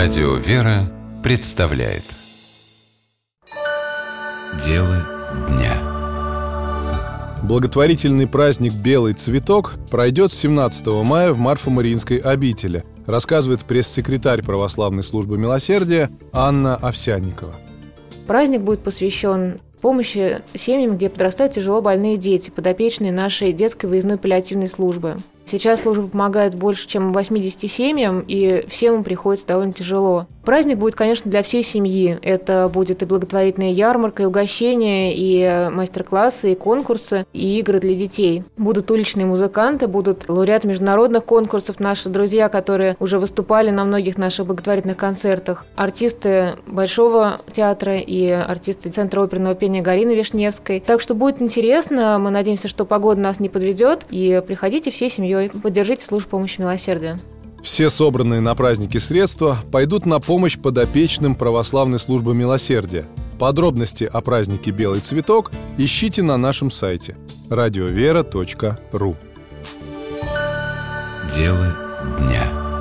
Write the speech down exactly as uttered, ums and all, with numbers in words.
Радио «Вера» представляет Дело дня. Благотворительный праздник «Белый цветок» пройдет с семнадцатого мая в Марфо-Мариинской обители, рассказывает пресс-секретарь Православной службы милосердия Анна Овсянникова. Праздник будет посвящен помощи семьям, где подрастают тяжело больные дети, подопечные нашей детской выездной паллиативной службы. Сейчас служба помогает больше, чем восьмидесяти семьям, и всем им приходится довольно тяжело. Праздник будет, конечно, для всей семьи. Это будет и благотворительная ярмарка, и угощения, и мастер-классы, и конкурсы, и игры для детей. Будут уличные музыканты, будут лауреаты международных конкурсов, наши друзья, которые уже выступали на многих наших благотворительных концертах, артисты Большого театра и артисты Центра оперного пения Галины Вишневской. Так что будет интересно, мы надеемся, что погода нас не подведет, и приходите всей семьей. Поддержите службу помощи милосердия. Все собранные на праздники средства пойдут на помощь подопечным Православной службы милосердия. Подробности о празднике «Белый цветок» ищите на нашем сайте радиовера точка ру. Дело дня.